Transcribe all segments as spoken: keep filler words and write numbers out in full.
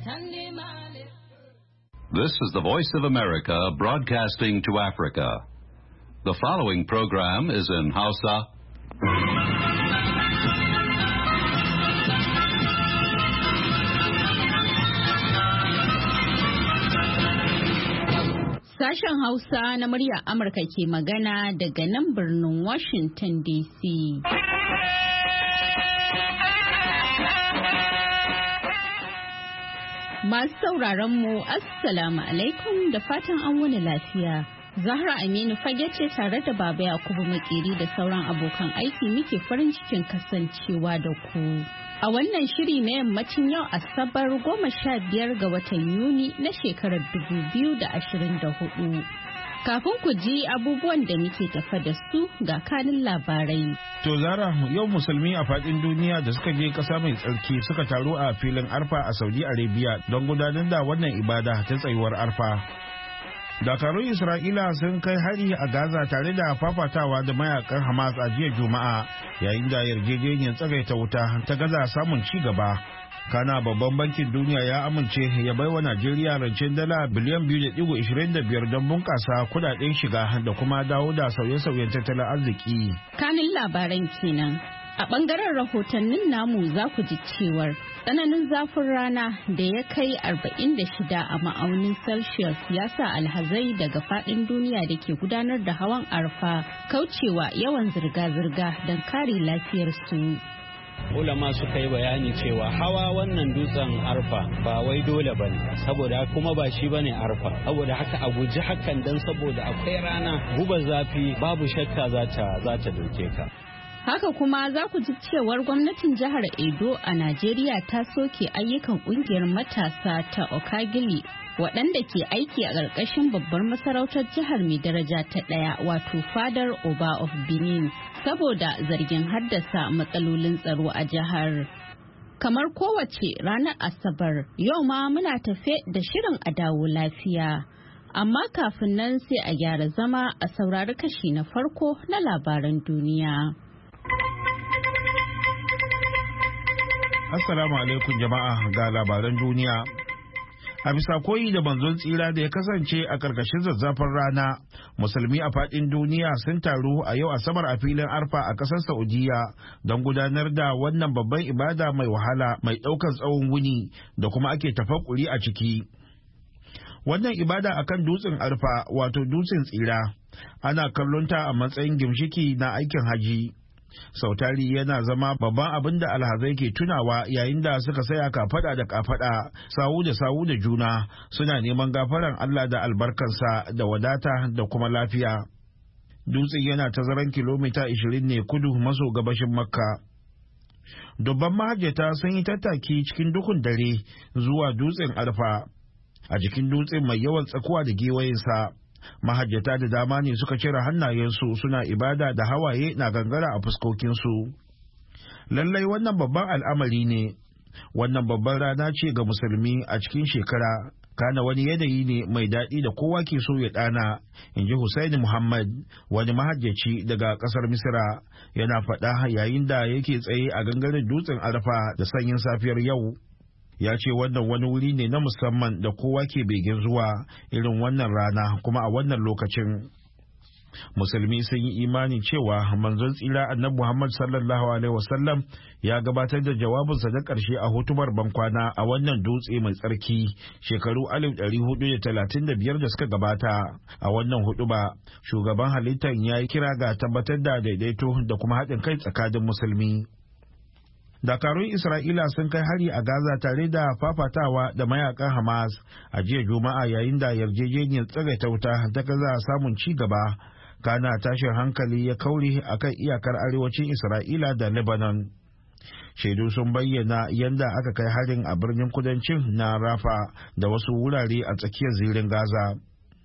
This is the Voice of America broadcasting to Africa. The following program is in Hausa. Sashen Hausa na muryar Amurka ke magana daga nan birnin Washington D C. Masu sauraron mu Assalamu alaikum da fatan an wani lafiya. Zahra Aminu fage ce tare da Baba Yakubu Makeri da sauran abokan aiki muke farin cikin kasancewa da ku. A wannan shiri na yammacin yau Asabar goma sha biyar ga watan Yuni na shekarar dubu biyu da ashirin da hudu. Kafin ku ji abubuwan da muke tafa da su ga kanin labarai. To Zara, yau musulmi a faɗin duniya da suka je ƙasa mai tsarki suka taru a filin Arfa a Saudi Arabia don gudanar da wannan ibada ta tsayuwar Arfa. Dakarun Isra'ila sun kai hari a Gaza tare da fafatawa da mayakan Hamas a jiya Juma'a yayin da yarjejeniyar tsagaita wuta ta gaza samun ci gaba. Kana babban bankin duniya ya amince ya baiwa Najeriya rancen dala biliyan biyu da digo ishirin da biyar don bunƙasa kudaden shiga da kuma dawo da sauye-sauyen tattalin arziki. Kanin labaran kenan. A ɓangaren rahotannin namu za ku ji cewar tsananin zafin rana da ya kai arba'in da shida a ma'aunin Celsius ya sa alhazai daga faɗin duniya da ke gudanar da hawan arfa kaucewa yawan zirga-zirga don kare lafiyarsu. Ulama suka yi bayani cewa hawa wannan dutsen arfa ba wai dole ba ne, saboda kuma ba shi ba ne arfa, saboda haka a guji hakan don saboda akwai rana guba zafi babu shakka za ta dauke ka. Haka kuma za ku ji cewar gwamnatin jihar Edo a Najeriya ta soke ayyukan kungiyar matasa ta Okagili waɗanda ke aiki a ƙarƙashin babbar masarautar jihar mai daraja ta ɗaya wato Fadar Oba of Benin saboda zargin haddasa matsalolin tsaro a jihar. Kamar kowace ranar Asabar, yau ma muna tafe da shirin a dawo lafiya. Amma kafin nan sai a gyara zama a saurari kashi na farko na labaran duniya. Assalamu alaikum jama'a ga labaran duniya. A bisa koyi da manzon tsira da ya kasance a ƙarƙashin zazzafin rana, musulmi a faɗin duniya sun taru a yau Asabar a filin Arfa a ƙasar Saudiya don gudanar da wannan babban ibada mai wahala mai ɗaukar tsawon wuni da kuma ake tafakkuri a ciki. Wannan ibada akan dutsen Arfa wato dutsen tsira ana kallonta a matsayin gimshiki na aikin haji. Sautari yana zama babban abin da alhazai ke tunawa yayin da suka saya kafada da kafada sawu da sawu da juna suna neman gafaran Allah da albarkansa da wadata da kuma lafiya. Dutsen yana tazaran kilomita ashirin ne kudu maso gabashin Makka. Dubban mahajjata sun yi tattaki cikin duhun dare zuwa dutsen Arfa. A jikin dutsen mai yawan tsakuwa da gewayinsa, mahajjata da dama ne suka cire hannayensu suna ibada da hawaye na gangara a fuskokinsu. Lallai wannan babban al'amari ne, wannan babban rana ce ga musulmi a cikin shekara, kana wani yanayi ne mai daɗi da kowa ke so ya ɗana, in ji Hussaini Muhammad, wani mahajjaci daga ƙasar Misira, yana faɗa yayin da yake tsaye a gangaren dutsen Arfa da sanyin safiyar yau. Ya ce wannan wani wuri ne na musamman da kowa ke begen zuwa irin wannan rana kuma a wannan lokacin. Musulmi sun yi imani cewa manzon tsira annabi Muhammad sallallahu alaihi wasallam ya gabatar da jawabinsa na ƙarshe a hutubar bankwana a wannan dutse mai tsarki shekaru alif ɗari hudu da talatin da biyar da suka gabata. A wannan hutuba shugaban halittar ya yi kira ga tabbatar da daidaito da kuma haɗin kai tsakanin musulmi. Dakarun Isra'ila sun kai hari a Gaza tare da fafatawa da mayakan Hamas a jiya Juma'a yayin da yarjejeniyar tsagaita wuta ta gaza samun ci gaba. Kana tashin hankali ya kaure akan iyakar arewacin Isra'ila da Lebanon. Shaidu sun bayyana yadda aka kai harin a birnin kudancin na Rafa da wasu wurare a tsakiyar zirin Gaza.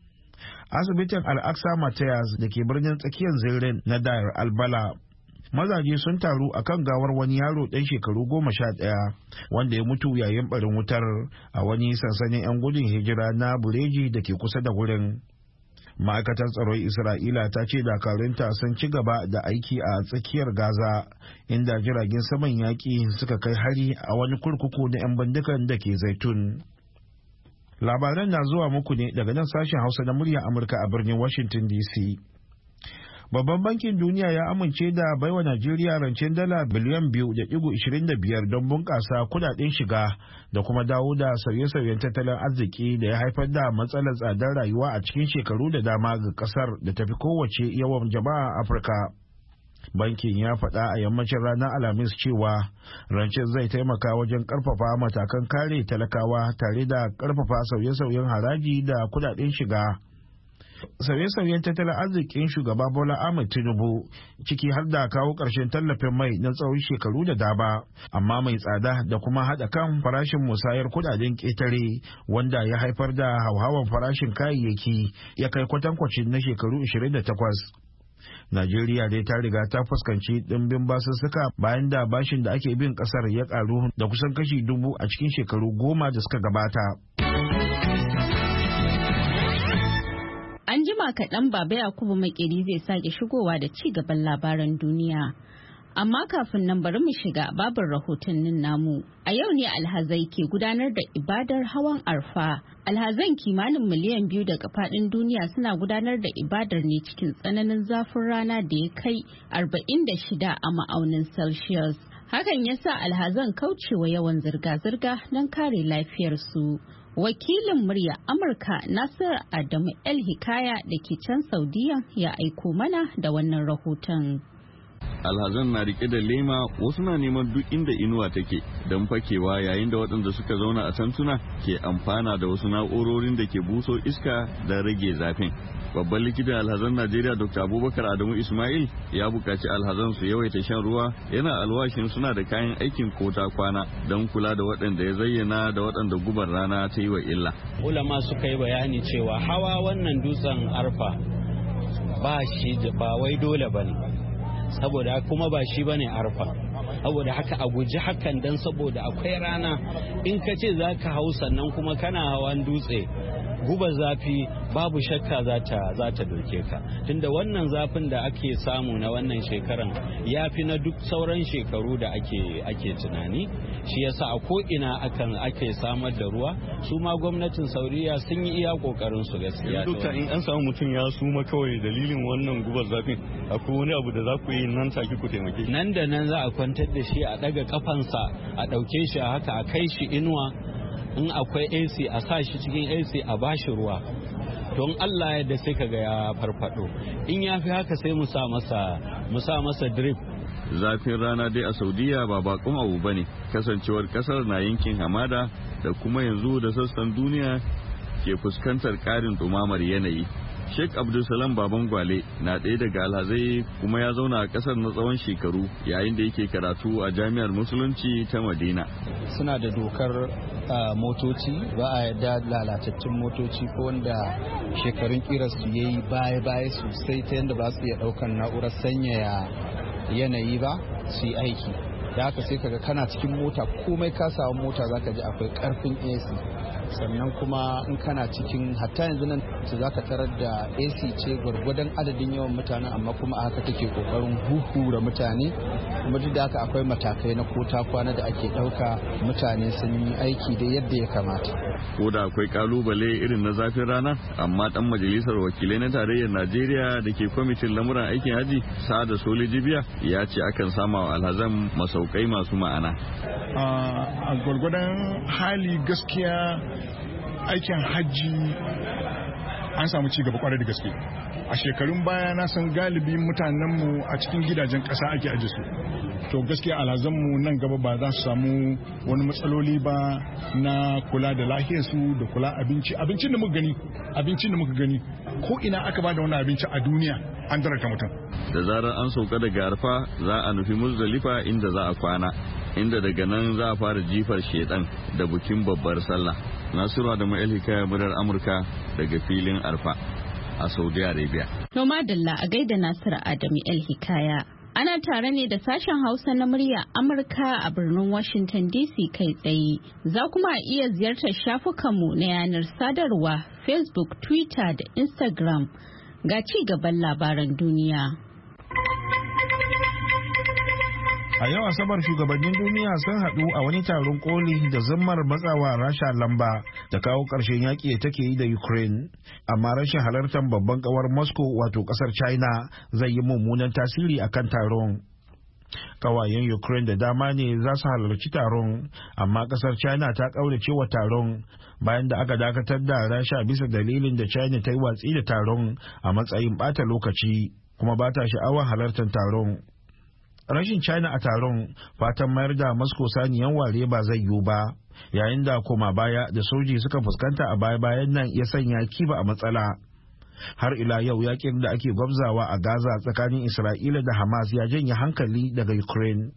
Asibitin Al-Aqsa Matthias da ke birnin tsakiyar zirin na Dar al-Bala, mazaje sun taru a kan gawar wani yaro ɗan shekaru goma sha ɗaya wanda ya mutu yayin barin wutar a wani sansanin 'yan gudun hijira na Bureji da ke kusa da wurin. Ma'aikatar tsaron Isra'ila ta ce dakarunta sun ci gaba da aiki a tsakiyar Gaza, inda jiragen saman yaƙi suka kai hari a wani kurkuku na 'yan bindigan da ke Zaitun. Labaran na zuwa muku ne daga nan sashen Hausa na muryar Amurka a birnin Washington D C. Babban bankin duniya ya amince da baiwa Najeriya rancen dala biliyan biyu da digo ishirin da biyar don bunƙasa kudaden shiga da kuma dawo da sauye-sauyen tattalin arziki da ya haifar da matsalar tsadar rayuwa a cikin shekaru da dama ga ƙasar da tafi kowace yawan jama'a a Afirka. Bankin ya faɗa a yammacin ranar Alhamis cewa rancen zai taimaka wajen ƙarfafa matakan kare talakawa tare da ƙarfafa sauye-sauyen haraji da kudaden shiga. Sauye-sauyen tattalin arzikin shugaba Bola Ahmed Tinubu ciki har da kawo ƙarshen tallafin mai na tsawon shekaru da dama, amma mai tsada da kuma haɗa kan farashin musayar kudaden ƙetare wanda ya haifar da hauhawan farashin kayayyaki ya kai kwatankwacin na shekaru ashirin da takwas. Najeriya dai ta riga ta fuskanci ɗimbin basussuka bayan da bashin da ake bin ƙasar ya ƙaru da kusan kashi dubu a cikin shekaru goma da suka gabata. An jima kaɗan Baba Yakubu Makeri zai sake shigowa da ci gaban labaran duniya. Amma kafin nan bari mu shiga babin rahotannin namu. A yau ne alhazai ke gudanar da ibadar hawan arfa. Alhazan kimanin miliyan biyu daga faɗin duniya suna gudanar da ibadar ne cikin tsananin zafin rana da ya kai arba'in da shida a ma'aunin Celsius. Hakan ya sa alhazan kaucewa yawan zirga-zirga don kare lafiyarsu. Wakilin murya Amurka Nasir Adamu El Hikaya da ke can Saudiya ya aiko mana da wannan rahoton. Alhazan na rike da lema, wasu na neman duk inda inuwa take don fakewa, yayin da waɗanda suka zauna a tantuna ke amfana da wasu na'urorin da ke buso iska da rage zafin. Babban likitan alhazan Najeriya Doctor Abubakar Adamu Ismail ya buƙaci alhazan su yawaita shan ruwa, yana alwashin suna da kayan aikin kota kwana don kula da waɗanda ya zayyana da waɗanda gubar rana ta yi wa illa. Ulama suka yi bayani cewa hawa wannan dutsen arfa ba shi ba wai dole bane, saboda kuma ba shi bane arfa, saboda haka a guji hakan dan saboda akwai rana. In ka ce za ka hau sannan kuma kana hawan dutse, guba zafi babu shakka za ta doke ka, tunda wannan zafin da ake samu na wannan shekaran ya fi na duk sauran shekaru da ake ake tunani. Shi yasa a ko'ina akan ake samar da ruwa. Su ma gwamnatin Saudiya sun yi iya kokarin su gaskiya. Dokta, in an samu mutum ya suma kawai dalilin wannan gubar zafin, akwai wani abu da za ku yi nan take ku taimake shi? Nan da nan za a kwantar da shi, a daga kafansa, a ɗauke shi a haka, a kai shi inuwa. In akwai A C a sa shi cikin A C a bashi ruwa, don Allah yadda sai kaga ya farfado. In ya fi haka sai mu sa masa mu sa masa drip. Zafin rana dai a Saudiya ba bakon abu bane, kasancewar kasar na yankin hamada da kuma yanzu da sassan duniya ke fuskantar karin dumamar yanayi. Sheikh Abdulsalam Baban Gwale na ɗaya daga alhazai kuma ya zauna a ƙasar na tsawon shekaru yayin da yake karatu a jami'ar musulunci ta Madina. Suna da dokar motoci, ba a yarda lalatattun motoci ko wanda shekarun kirarsu ya yi baya-baya sosai ta yadda ba su iya ɗaukar na'urar sanyaya yanayi ba su yi aiki. Da haka sai kaga kana cikin mota, komai ka samu mota zaka ji akwai karfin A C. Sannan kuma in kana cikin, hatta yanzu nan za ka tarar da A C ce gwargwadon adadin yawan mutane, amma kuma a haka take kokarin huhura mutane. Kuma duk da haka akwai matakai na kota kwana da ake ɗauka, mutane sun yi aiki da yadda ya kamata. Ko da akwai kalubale irin na zafin rana, amma dan majalisar wakilai na tarayyar Najeriya da ke kwamitin lamuran aikin haji Sa'ada Soli Jibiya ya ce akan sama wa alhazan masaukai masu ma'ana. A gwargwadon hali gaskiya aikin hajji an samu ci gaba kwarai da gaske. A shekarun baya na san galibi mutanenmu a cikin gidajen ƙasa ake aje su. To gaskiya alhazanmu nan gaba ba za su samu wani matsaloli ba na kula da lafiyarsu da kula abinci. Abincin da muka gani, abincin da muka gani ko ina aka ba da wani abinci a duniya an darata mutum. Da zarar an sauka daga arfa za a nufi Muzdalifa inda za a kwana, inda daga nan za a fara jifar shedan da bukin babbar sallah. Nasiru Adamu El Hikaya, murar Amurka daga filin arfa a Saudi Arabia. To madalla a gaida Nasiru Adamu El Hikaya. Ana tare ne da sashen Hausa na murya Amurka a birnin Washington D C kai tsaye. Za kuma iya ziyartar shafukanmu na yanar sadarwa, Facebook, Twitter da Instagram. Ga ci gaban labaran duniya. A yau Asabar shugabannin duniya sun haɗu a wani taron koli da zammar matsawa Rasha lamba da kawo ƙarshen yaƙi da take yi da Ukraine. Amma rashin halartar babban ƙawar Moscow wato ƙasar China zai yi mummunan tasiri a kan taron. Ƙawayen Ukraine da dama ne za su halarci taron, amma ƙasar China ta ƙaurace wa taron bayan da aka dakatar da Rasha bisa dalilin da China ta yi watsi da taron a matsayin ɓata lokaci kuma ba ta sha'awar halartar taron. Rashin China a taron fatan mayar da Moscow saniyan ware ba zai yiwu ba, yayin da koma baya da soji suka fuskanta a baya-bayan nan ya sanya kiba a matsala. Har ila yau yakin da ake gwabzawa a Gaza tsakanin Isra'ila da Hamas ya janye hankali daga Ukraine.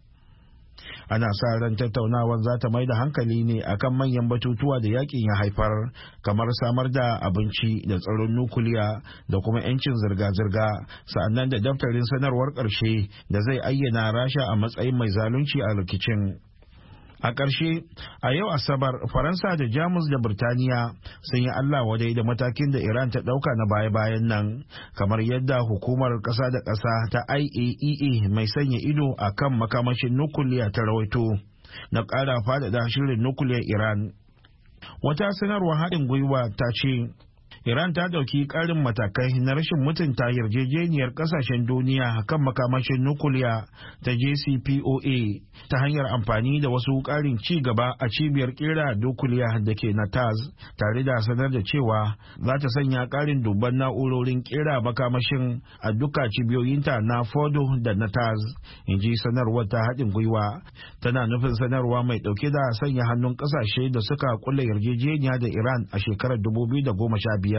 Ana sa ran tattaunawar za ta mai da hankali ne akan manyan batutuwa da yakin ya haifar, kamar samar da abinci da tsaron nukuliya da kuma 'yancin zirga-zirga, sa'annan da daftarin sanarwar ƙarshe da zai ayyana Rasha a matsayin mai zalunci a rikicin. A ƙarshe, a yau Asabar, Faransa da Jamus da Birtaniya sun yi Allah wadai da matakin da Iran ta ɗauka na baya-bayan nan, kamar yadda hukumar ƙasa da ƙasa ta I A E A mai sanya ido a kan makamashin nukuliya ta rawaito na ƙara faɗaɗa shirin nukuliyar Iran. Wata sanarwar haɗin gwiwa ta ce, Iran ta ɗauki ƙarin matakai na rashin mutunta yarjejeniyar ƙasashen duniya kan makamashin nukuliya ta J C P O A ta hanyar amfani da wasu ƙarin ci gaba a cibiyar ƙera nukuliya da ke Natanz, tare da sanar da cewa za ta sanya ƙarin dubban na'urorin ƙera makamashin a duka cibiyoyinta na Fordo da Natanz, in ji sanarwar ta haɗin gwiwa. Tana nufin sanarwa mai ɗauke da sanya hannun ƙasashe da suka kulle yarjejeniya da Iran a shekarar dubu biyu da goma sha biyar.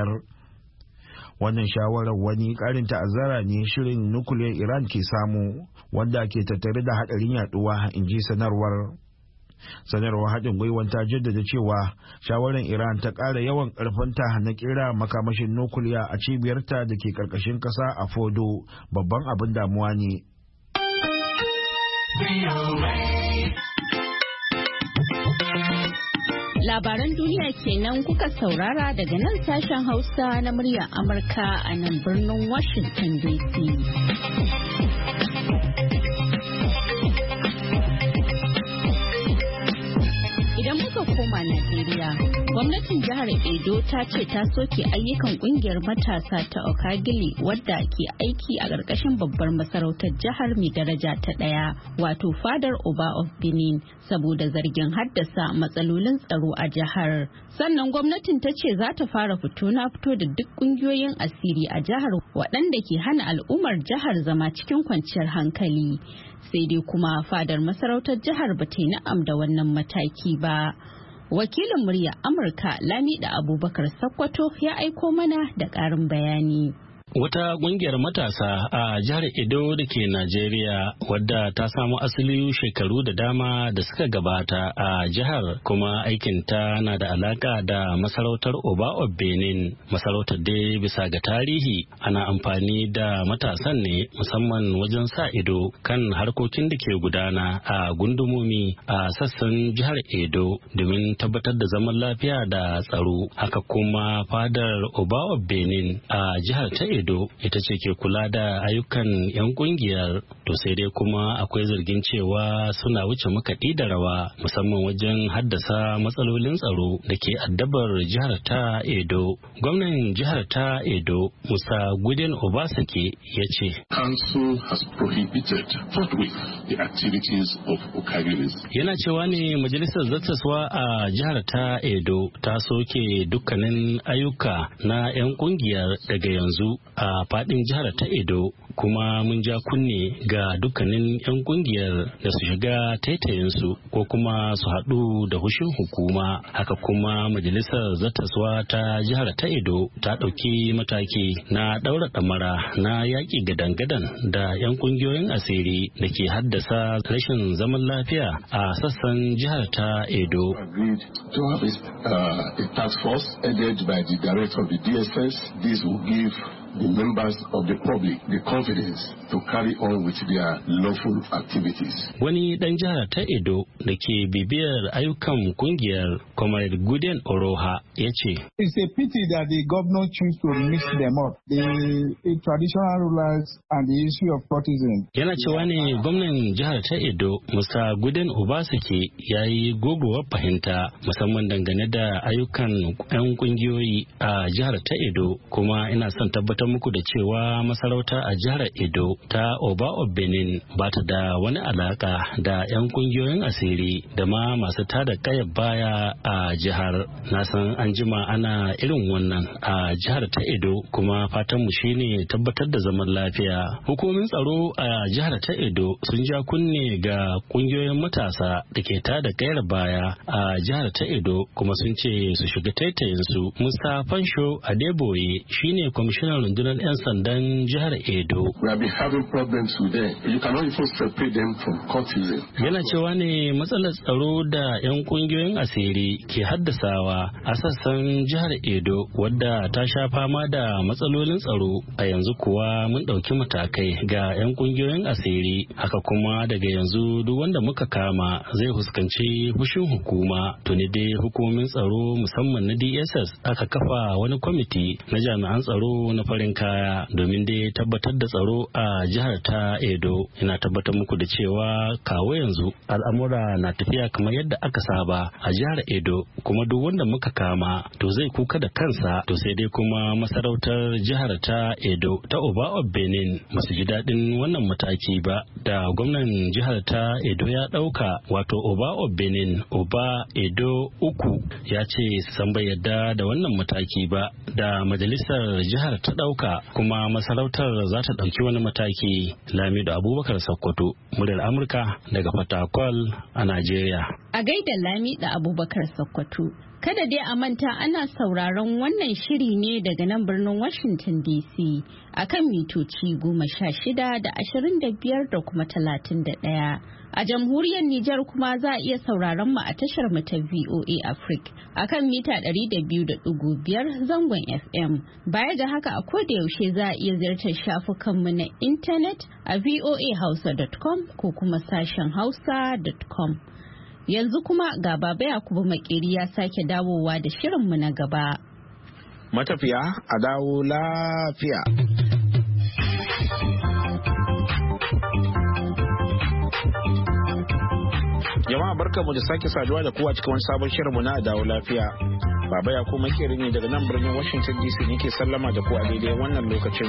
Wannan shawarar wani karin ta'azzara ne shirin nukuliyar Iran ke samu, wanda ke tattare da hadarin yaduwa, in ji sanarwar. Sanarwar haɗin gwiwan ta jaddada cewa shawarar Iran ta ƙara yawan ƙarfinta na kera makamashin nukuliya a cibiyarta da ke ƙarƙashin ƙasa a Fordo babban abin damuwa ne. Labaran duniya kenan kuka saurara daga nan sashen Hausa na muryar Amurka a nan birnin Washington D C. Idan muka koma Najeriya, gwamnatin jihar Edo ta ce ta soke ayyukan kungiyar matasa ta Okagili wadda ke aiki a ƙarƙashin babbar masarautar jihar mai daraja ta ɗaya, wato fadar Oba of Benin, saboda zargin haddasa matsalolin tsaro a jihar. Sannan gwamnatin ta ce za ta fara fito na fito da duk ƙungiyoyin asiri a jihar waɗanda ke hana al'ummar jihar zama cikin kwanciyar hankali. Sai dai kuma fadar masarautar jihar ba ta yi na'am da wannan mataki ba. Wakilin murya Amurka Lamida Abubakar Sakkwato ya aiko mana da ƙarin bayani. Wata ƙungiyar matasa a jihar Edo da ke Najeriya wadda ta samu asali shekaru da dama da suka gabata a jihar, kuma aikinta na da alaka da masarautar Oba of Benin. Masarautar dai bisa ga tarihi ana amfani da matasan ne musamman wajen sa ido kan harkokin da ke gudana a gundumomi a sassan jihar Edo domin tabbatar da zaman lafiya da tsaro. Haka kuma fadar Oba of Benin a jihar ta Edo ita ce ke kula da ayyukan 'yan kungiyar, to sai dai kuma akwai zargin cewa suna wuce makaɗi da rawa musamman wajen haddasa matsalolin tsaro da ke addabar jihar ta Edo. Gwamnan jihar ta Edo Musa Guden Obasake ya ce, Council has prohibited forthwith the activities of Okagilis. Yana cewa ne majalisar zattaswa a jihar ta Edo ta soke dukkanin ayyuka na 'yan kungiyar daga yanzu a fadin jihar ta Edo, kuma mun ja kunne ga dukkanin 'yan kungiyar da su shiga taitayinsu ko kuma su haɗu da hushin hukuma. Haka kuma majalisar zattaswa ta jihar ta Edo ta ɗauki mataki na ɗaura ɗamara na yaƙi gadan-gadan da 'yan kungiyoyin asiri da ke haddasa rashin zaman lafiya a sassan jihar ta Edo. To have a task force headed by the director of the D S S, this will give the members of the public the confidence to carry on with their lawful activities. Wani dan jihar ta Edo da ke bibiyar ayyukan kungiyar Comrade Guden Oroha ya ce, It's a pity that the governor choose to mix them up, the, the traditional rulers and the issue of courtesan. Yana cewa ne gwamnan jihar ta Edo, Mister Guden Obasake, ya yi gogowar fahimta musamman dangane da ayyukan 'yan kungiyoyi a jihar ta Edo, kuma ina son tabbatar muku da cewa masarauta a jihar Edo ta Oba Obenin ba ta da wani alaka da 'yan kungiyoyin asiri da ma masu tada kayar baya a jihar. Na san an jima ana irin wannan a jihar ta Edo, kuma fatan mu shine tabbatar da zaman lafiya. Hukumomin tsaro a jihar ta Edo sun ja kunne ga kungiyoyin matasa da ke tada kayar baya a jihar ta Edo, kuma sun ce su shiga taitayin su. Musa Fansho Adeboye shine kwamishinan rundunar 'yan sandan jihar Edo. We have been having problems with them. You cannot even separate them from courtesan. Yana cewa ne matsalar tsaro da 'yan kungiyoyin asiri ke haddasawa a sassan jihar Edo, wadda ta sha fama da matsalolin tsaro. A yanzu kuwa mun ɗauki matakai ga 'yan kungiyoyin asiri, haka kuma daga yanzu duk wanda muka kama zai fuskanci fushin hukuma. Tuni dai hukumomin tsaro musamman na D S S aka kafa wani kwamiti na jami'an tsaro na farin kaya domin dai tabbatar da tsaro a jihar ta Edo. Ina tabbatar muku da cewa kawo yanzu al'amura na tafiya kamar yadda aka saba a jihar Edo, kuma duk wanda muka kama to zai kuka da kansa. To sai dai kuma masarautar jihar ta Edo ta Oba Obenin masu ji daɗin wannan mataki ba da gwamnan jihar ta Edo ya ɗauka, wato Oba Obenin Oba Edo uku ya ce san bai yadda da wannan mataki ba da majalisar jihar ta ɗauka, kuma masarautar za ta ɗauki wani mataki. Lamido Abubakar Sokoto, muryar Amurka daga Fatakwal a Najeriya. A gaida Lamido Abubakar Sokoto. Kada dai a manta ana sauraron wannan shiri ne daga nan birnin Washington D C a kan mitoci goma sha shida da ashirin da biyar da kuma talatin da ɗaya. A jamhuriyar Nijar kuma za a iya sauraron mu a tashar mu ta V O A Africa a kan mita ɗari da biyu da ɗigo biyar zangon F M. Baya ga haka a koda yaushe za a iya ziyartar shafukanmu na intanet a voa hausa dot com ko kuma sashen hausa dot com. Yanzu kuma ga Baba Yakubu Makeri ya sake dawowa da shirinmu na gaba. Matafiya a dawo lafiya. Jama'a barkamu da sake saduwa da kowa cikin wani sabon shirinmu na dawo lafiya. Baba Yakubu Makeri ne daga nan birnin Washington D C nake sallama da ku a daidai wannan lokacin.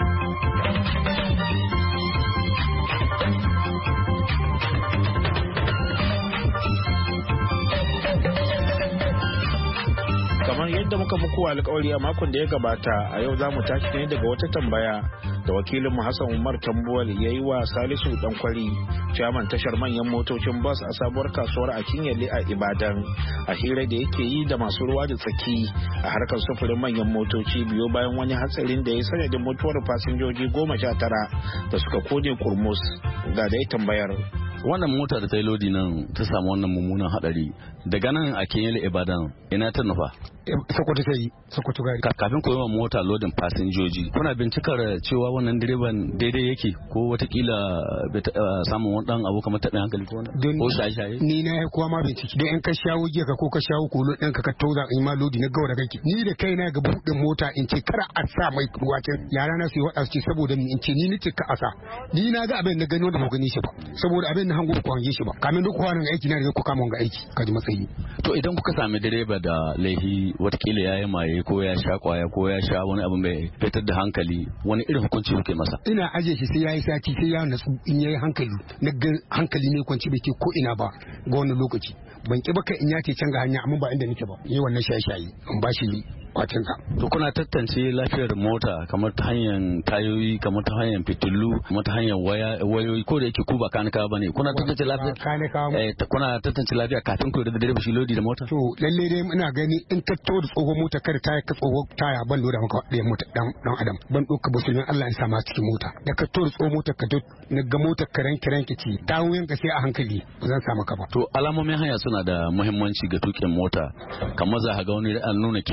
Kamar yadda muka muku alƙawari a makon da ya gabata, a yau za mu tashi ne daga wata tambaya da wakilin mu Hassan Umar Tambuwal ya yi wa Salisu Dankwari, chairman tashar manyan motocin bus a sabuwar kasuwar a Kinyale a Ibadan, a hira da yake yi da masu ruwa da tsaki a harkar sufurin manyan motoci biyo bayan wani hatsarin da ya sanadin mutuwar fasinjoji goma sha tara da suka kone kurmus. Ga dai tambayar. Wannan mota da ta yi lodi nan ta samu wannan mummunan hadari daga nan a Kinyale Ibadan ina ta nufa? Sokoto ta yi, Sokoto gari. Kafin ku yi wa mota lodin fasinjoji, kuna bincikar cewa wannan direban daidai yake ko watakila bai samun wani dan abu kamar taɓin hankali ko wani? Ko shaye-shaye? Ni na yi kowa ma bincike. Don in ka shawo giya ka ko ka shawo kolo ɗin ka ka tauza in ma lodi na gaura kake. Ni da kaina ga buɗin mota in ce kara a sa mai ruwacin yara na su yi waɗa su ce saboda ni in ce ni ni ce ka a sa. Ni na ga abin da gani wanda ba gani shi ba. Saboda abin na hango ku hange shi ba. Kamin duk kwanan aiki na da ku kama wanga aiki ka ji matsayi. To idan kuka sami direba da laifi watakila ya yi maye ko ya sha kwaya ko ya sha wani abu mai fitar da hankali, wani irin hukunci kuke masa? Ina ajiye shi sai ya yi sati sai ya natsu in ya yi hankali na ga hankali ne kwanci bai ke ko ina ba ga wani lokaci. Ban ki baka in ya ce can ga hanya amma ba inda nake ba. Yi wannan shaye-shaye in ba shi kwacin ka. To kuna tantance lafiyar mota kamar ta hanyar tayoyi, kamar ta hanyar fitilu, kamar ta hanyar wayoyi, ko da yake ku ba kanika ba ne. Kuna tantance lafiya? Kanika. Eh, kuna tantance lafiya kafin ku da direba shi lodi da mota? To lalle dai ina gani in ka to da tsohon mota kada taya ka tsohon taya ban loda maka da mota dan dan adam. Ban doka musulmin Allah in sama cikin mota. Da ka to da tsohon mota ka na ga mota karen kiran ki ci. Tawuyen ka sai a hankali ba zan samu ka ba. To alamomin hanya suna da muhimmanci ga tukin mota. Kamar za ka ga wani an nuna kibiya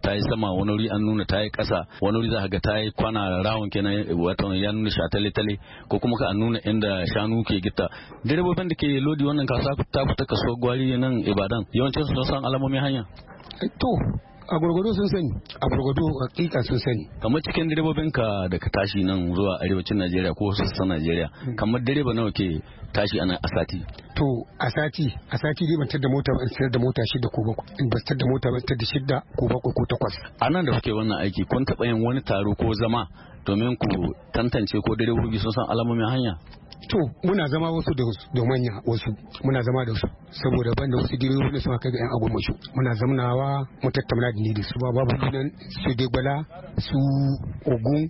ta yi sama, wani wuri an nuna ta yi ƙasa, wani wuri za ka ga ta yi kwana rawun kenan wato ya nuna shi a tale-tale ko kuma ka an nuna inda shanu ke gita. Direbobin da ke lodi wannan kasuwa ta fita kasuwar gwari nan Ibadan yawancin su san alamomin hanya. To a gurgudu sun sani, a gurgudu hakika sun sani. Kamar cikin direbobin ka da ka tashi nan zuwa arewacin Najeriya ko sassan Najeriya, kamar direba nawa ke tashi ana a sati? To a sati, a sati dai ban tada mota ba, in da mota shida ko bakwai, in ban tada mota ba tada shida ko bakwai ko takwas. A nan da kuke wannan aiki kun taɓa yin wani taro ko zama domin ku tantance ko direbobi sun san alamomin hanya? To muna zama wasu da manya wasu muna zama da su saboda banda wasu direbobi da suna kai ga yan agomashu muna zamnawa mu tattauna da ni da su ba babu nan su degbala su ogun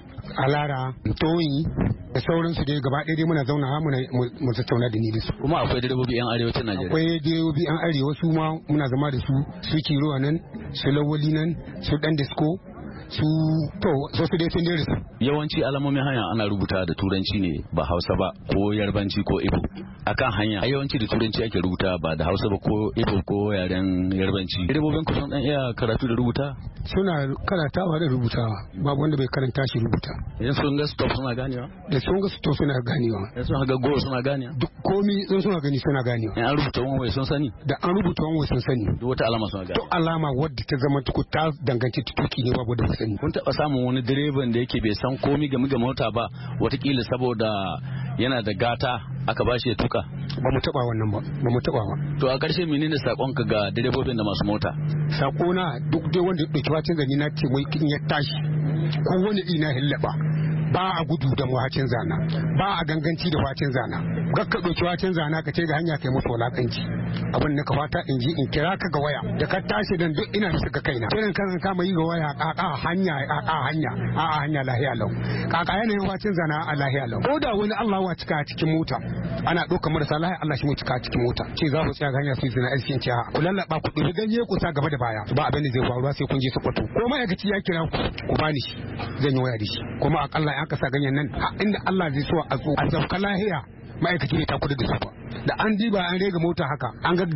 alara toyi da sauransu dai gaba ɗaya dai muna zauna muna mu tattauna da ni da su. Kuma akwai direbobi yan arewacin Najeriya? Akwai direbobi yan arewa su ma muna zama da su, su kiro nan su lawali nan su dan disko su to so su dai sun dare su. Yawanci alamomin hanya ana rubuta da turanci ne ba Hausa ba ko Yarbanci ko Igbo akan hanya. A yawanci da turanci ake rubuta ba da Hausa ba ko Igbo ko yaren Yarbanci. Direbobin ku sun dan iya karatu da rubuta? Suna karatawa da rubutawa, babu wanda bai karanta shi rubuta. Idan sun ga stop suna ganewa? Da sun ga stop suna ganewa. Idan sun ga go suna ganewa? Duk komi sun suna gani suna ganewa. In an rubuta wani wai sun sani? Da an rubuta wani wai sun sani. Duk wata alama suna ganewa? Duk alama wadda ta zama tuku ta danganci tuki ne babu da sani. Kun taɓa samun wani direban da yake bai san komi game ga mota ba watakila saboda yana da gata aka ba shi ya tuka? Ba mu taba wannan ba, ba mu taba ba. To a ƙarshe menene sakonka ga direbobin da masu mota? Sakona duk dai wanda ya ɗauki wacin zani na ce mai kin ya tashi ko wani ina hillaba ba a gudu da wacin zana, ba a ganganci da wacin zana. Gakka ɗauki wacin zana ka ce ga hanya kai musu wulaƙanci. Abin da ka fata in ji in kira ka ga waya da ka tashi dan duk ina bisa ga kaina. Kiran kan kama yi ga waya ƙaƙa hanya ƙaƙa hanya a'a hanya lahiya lau. Ƙaƙa yanayin wacin zana a lahiya lau. Ko da wani Allah wa cika cikin mota ana ɗaukar marasa lahiya Allah shi mu cika cikin mota. Ce za ku tsaya ga hanya su zina aikin ce ku lallaba ku ɗauki ganye ku sa gaba da baya. Ba abin da zai faruwa sai kun je su kwato. Ko ma'aikaci ya kira ku ku bani shi zan yi waya da shi. Kuma akalla in aka sa ganyen nan inda Allah zai so a zo a sauka lahiya ma'aikaci ne ta kudu da su ba. Da an diba an rega mota haka an ga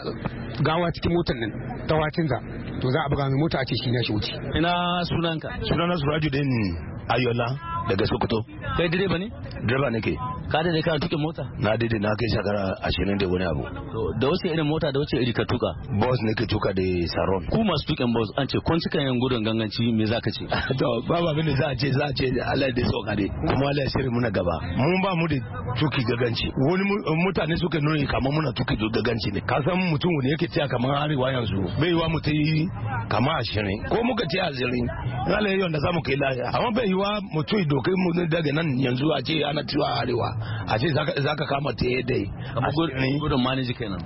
gawa cikin motar nan ta wacin za to za a buga mai mota a ce shi na shi wuce. Ina sunanka? Sunana Surajudin Ayola daga Sokoto. Kai direba ne? Direba nake. Ka daidai kana tukin mota? Na daidai na kai shekara ashirin da wani abu. To da wace irin mota da wace iri ka tuka? Bus nake tuka da Saron. Ku masu tukin bus an ce kun cika yin gudun ganganci me za ka ce? To babu abin da za a ce za a ce Allah da sauka dai. Kuma Allah ya shirya muna gaba. Mun ba mu da tuki gaganci. Wani mutane suka nuna kamar muna tuki gaganci ne. Ka san mutum wani yake tsaya kamar arewa yanzu. Bai yiwa mu ta yi kamar ashirin. Ko muka ce ashirin. Allah ya yi wanda za mu kai lafiya. Amma bai yiwa mutum dokai mu daga nan yanzu a ce ana cewa arewa a ce zaka kama ta yadda amma gudun maniji kenan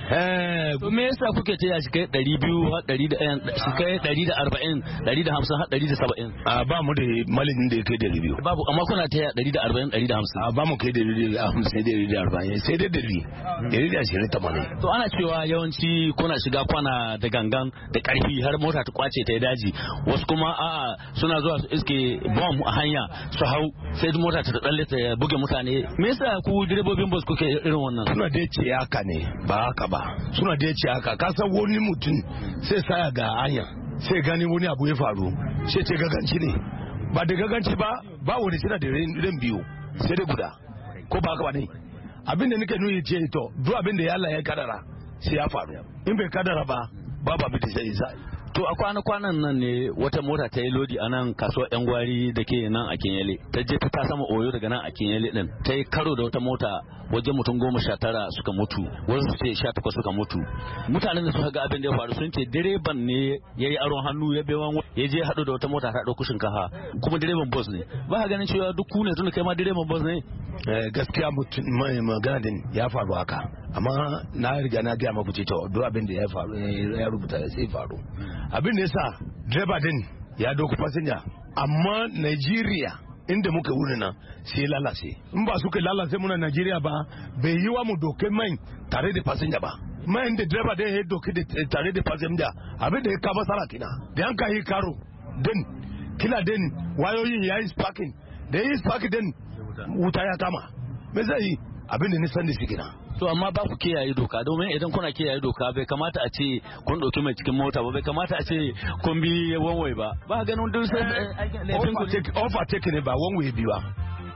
eh to me yasa kuke ce ya shi kai ɗari biyu har ɗari da shi kai ɗari da arba'in ɗari da hamsin har ɗari da saba'in a ba mu da malin da ya kai ɗari biyu babu amma kuna ta ɗari da arba'in ɗari da hamsin a ba mu kai ɗari da hamsin sai ɗari da arba'in sai dai ɗari ɗari da ashirin tamanin to ana cewa yawanci kuna shiga kwana da gangan da ƙarfi har mota ta kwace ta daji wasu kuma a'a suna zuwa su iske bom a hanya su hau sai mota ta tsalle ta buge mutane me yasa ku direbobin bus kuke irin wannan suna da ce haka ne ba haka ba suna da ce haka ka san wani mutum sai saya ga hanya sai gani wani abu ya faru sai ce gaganci ne ba da gaganci ba ba wani suna da ran biyu sai da guda ko ba haka ba ne abin da nake nuni ce to duk abin da Allah ya kadara sai ya faru in bai kadara ba babu abin da sai zai to a kwana-kwanan nan ne wata mota ta yi lodi a nan kasuwar yan gwari da ke nan a Kinyale ta je ta sama oyo daga nan a Kinyale din ta yi karo da wata mota wajen mutum goma sha tara suka mutu wasu ce sha takwas suka mutu mutanen da suka ga abin da ya faru sun ce direban ne ya yi aron hannu ya bewan ya je haɗu da wata mota ta ɗauko shinkafa kuma direban bus ne ba ka ganin cewa duk ku ne tunda kai ma direban bus ne gaskiya mutum mai magana din ya faru haka amma na riga na gaya maku ce to duk abin da ya faru ya rubuta sai faru abin da yasa direba din ya doku fasinja amma Nigeria inda muka wuri nan sai lalace in ba suka lalace muna Nigeria ba bai yi wa mu doke mai tare da fasinja ba mai da direba da ya doke tare da fasinja abin da ya kama sara kina da yanka yi karo din kila din wayoyin ya yi sparking da ya yi sparking din wuta ya kama me zai yi abin da nisan da shi kina to amma ba ku kiyaye doka domin idan kuna kiyaye doka bai kamata a ce kun ɗauki mai cikin mota ba bai kamata a ce kun bi wanwai ba ba ganin duk sai laifin ku take offer take ne ba wanwai bi ba.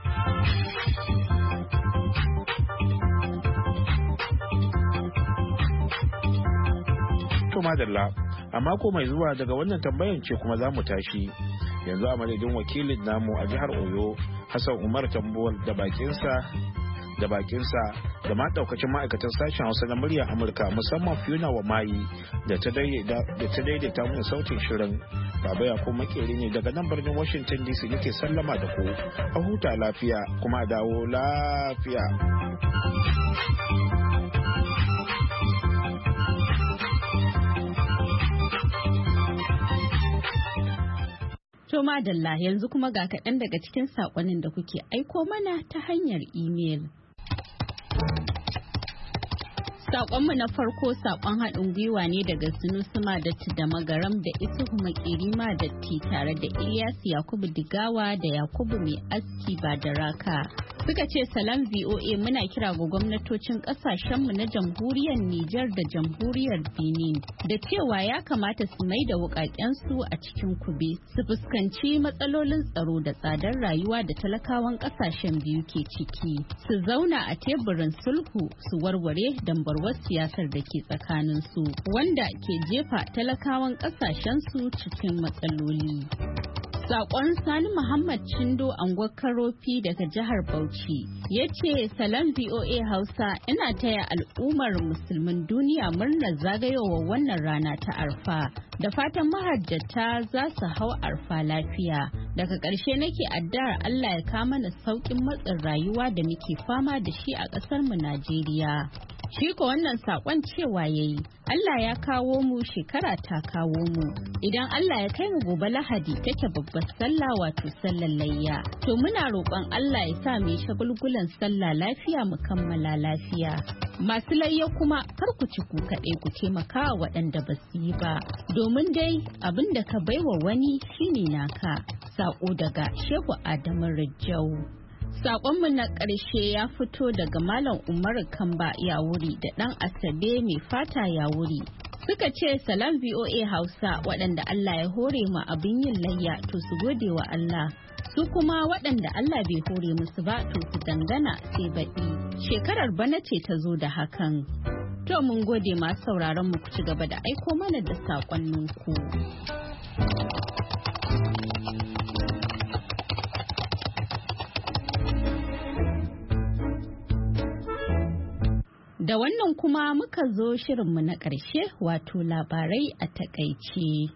To madalla, a mako mai zuwa daga wannan tambayan ce kuma za mu tashi. Yanzu a madadin wakilin namu a jihar Oyo, Hassan Umar Tambuwal da bakinsa da bakinsa da ma daukacin ma'aikatan sashen Hausa na muryar Amurka musamman Fiona wa Mayi da ta daidaita mun sautin shirin. Baba ya kuma makeri ne daga nan birnin Washington D C nake sallama da ku. A huta lafiya kuma a dawo lafiya. To madalla yanzu kuma ga kaɗan daga cikin saƙonin da kuke aiko mana ta hanyar imel. Saƙonmu na farko saƙon haɗin gwiwa ne daga Sunusuma da da Magaram da Isuhu Makirima da Ti tare da Ilyas Yakubu Digawa da Yakubu Mai Aski Badaraka. Suka ce salam V O A muna kira ga gwamnatocin ƙasashenmu na jamhuriyar Nijar da jamhuriyar Benin da cewa ya kamata su mai da wuƙaƙensu a cikin kube su fuskanci matsalolin tsaro da tsadar rayuwa da talakawan ƙasashen biyu ke ciki. Su zauna a teburin sulhu su warware dambarwa siyasar da ke tsakanin su wanda ke jefa talakawan kasashen su cikin matsaloli. Sakon Sani Muhammad Chindo Angwa Karofi daga jihar Bauchi ya ce salam V O A Hausa ina taya al'ummar musulmin duniya murnar zagayowar wannan rana ta Arfa da fatan mahajjata za su hau Arfa lafiya. Daga ƙarshe nake addu'ar Allah ya kama mana sauƙin matsin rayuwa da muke fama da shi a ƙasar mu Najeriya. Shi ko wannan sakon cewa yayi Allah ya kawo mu shekara ta kawo mu idan Allah ya kai mu gobe Lahadi take babbar sallah wato sallar layya to muna roƙon Allah ya sa mu shagulgulan sallah lafiya mu kammala lafiya. Masu layya kuma kar ku ci ku kaɗai ku taimaka waɗanda ba su yi ba domin dai abin da ka baiwa wani shine naka. Sako daga Shehu Adamu Rajau. Sakonmu na ƙarshe ya fito daga Malam Umar Kamba Yawuri da ɗan Asabe mai fata Yawuri. Suka ce salam V O A Hausa waɗanda Allah ya hore mu abin yin layya to su gode wa Allah. Su kuma waɗanda Allah bai hore musu ba to su dangana sai baɗi. Shekarar bana ce ta zo da hakan. To mun gode masu sauraron mu ku ci gaba da aiko mana da saƙonninku. Da wannan kuma muka zo shirinmu na ƙarshe wato labarai a takaice.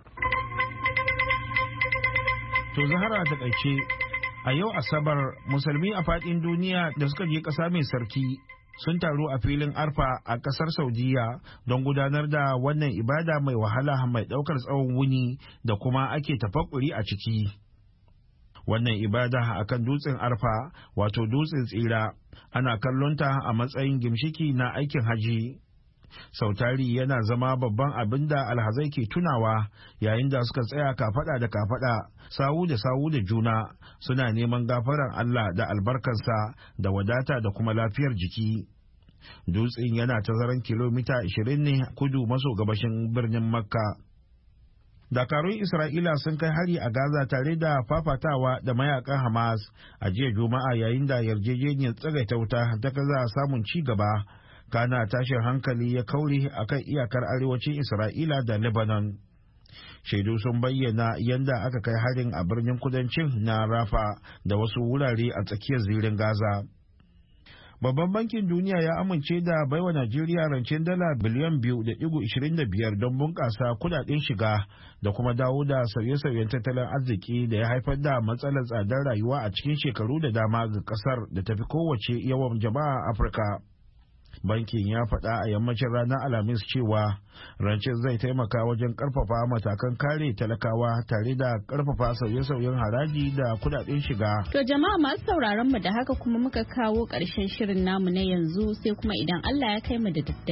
To Zahara a takaice, a yau Asabar musulmi a faɗin duniya da suka je ƙasa mai sarki sun taru a filin Arfa a ƙasar Saudiya don gudanar da wannan ibada mai wahala mai ɗaukar tsawon wuni da kuma ake tafakkuri a ciki. Wannan ibada akan dutsen Arfa wato dutsen tsira ana kallonta a matsayin gimshiki na aikin haji. Sautari yana zama babban abin da alhazai ke tunawa yayin da suka tsaya kafada da kafada sawu da sawu da juna suna neman gafaran Allah da albarkarsa da wadata da kuma lafiyar jiki. Dutsen yana tazaran kilomita ashirin ne kudu maso gabashin birnin Makka. Dakarun Isra'ila sun kai hari a Gaza tare da fafatawa da mayakan Hamas a jiya Juma'a yayin da yarjejeniyar tsagaita wuta ta kaza samun ci gaba. Kana tashin hankali ya kaure akan iyakar arewacin Isra'ila da Lebanon. Shaidu sun bayyana yadda aka kai harin a birnin kudancin na Rafa da wasu wurare a tsakiyar zirin Gaza. Babban bankin duniya ya amince da baiwa Najeriya rancen dala biliyan biyu da digo ishirin da biyar don bunƙasa kudaden shiga da kuma dawo da sauye-sauyen tattalin arziki da ya haifar da matsalar tsadar rayuwa a cikin shekaru da dama ga ƙasar da tafi kowace yawan jama'a a Afirka. Bankin ya faɗa a yammacin ranar Alhamis cewa rancen zai taimaka wajen ƙarfafa matakan kare talakawa tare da ƙarfafa sauye-sauyen haraji da kudaden shiga. To jama'a masu sauraron mu da haka kuma muka kawo ƙarshen shirin namu na yanzu sai kuma idan Allah ya kai mu da daddare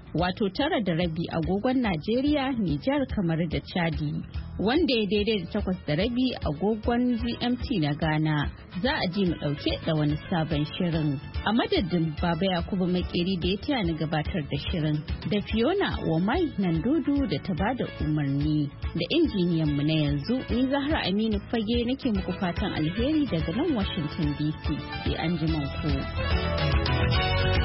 wato tara da rabi agogon Najeriya, Nijar, kamar da Chadi. Wanda ya daidai da takwas da rabi agogon G M T na Ghana. Za a ji mu ɗauke da wani sabon shirin. A madadin Baba Yakubu Makeri da ya taya ni gabatar da shirin, da Fiona Wamai Nandudu da ta bada umarni, da injiniyan mu na yanzu, ni Zahra Aminu Fage nake muku fatan alheri daga nan Washington D C. Sai an ji ku.